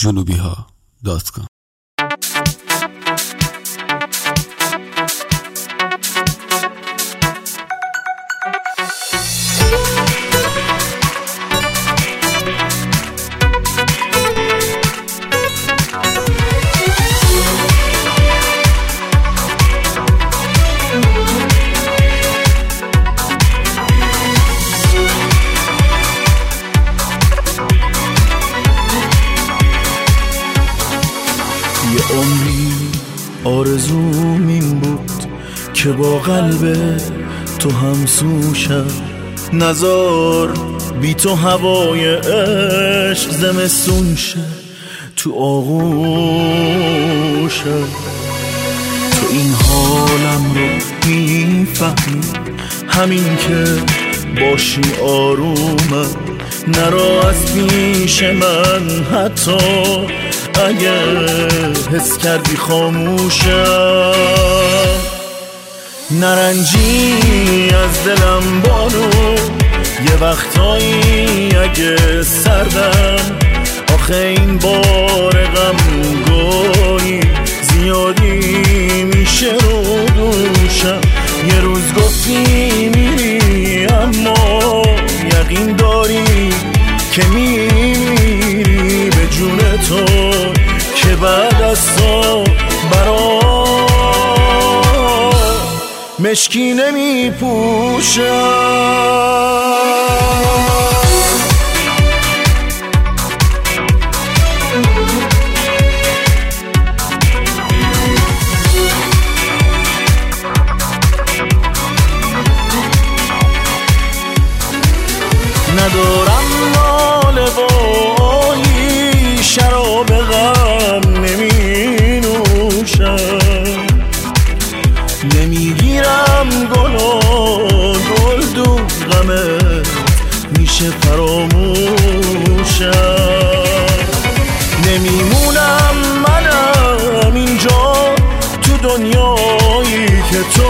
junubiha.com. عمری آرزوم این بود که با قلب تو همسوشم، نزار بی تو هوای عشق زمستون شه تو آغوشم. تو این حالم رو میفهمی، همین که باشی آرومم، نرا از پیش من حتی اگه حس کردی خاموشم. نرنجی از دلم بانو، یه وقتایی اگه سردم، آخه این بار غم گاهی زیادی میشه رو دوشم. یه روز گفتی میری اما یقین داری که میری به جون تو، که بعد از تو برا مشکی نمی پوشم. ندارم ناله بایی، شراب غم نمی نوشم، نمیگیرم گل و گل دو غمت میشه فراموشم. نمیمونم منم اینجا تو دنیایی که تو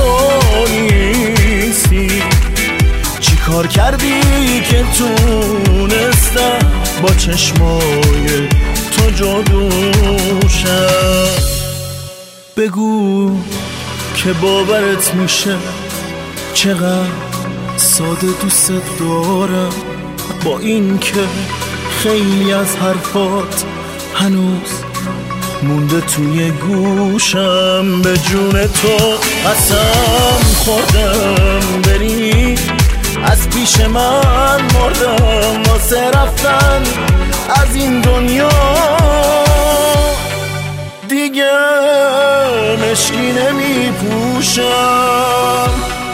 نیستی، چی کار کردی که تونستم با چشمای تو جادوشم. بگو که باورت میشه چقدر ساده دوست دارم، با این که خیلی از حرفات هنوز مونده توی گوشم. به جون تو قسم خوردم بری، از پیش من مردم واسه رفتن از این دنیا. دیگه مشکی نمی پوشم،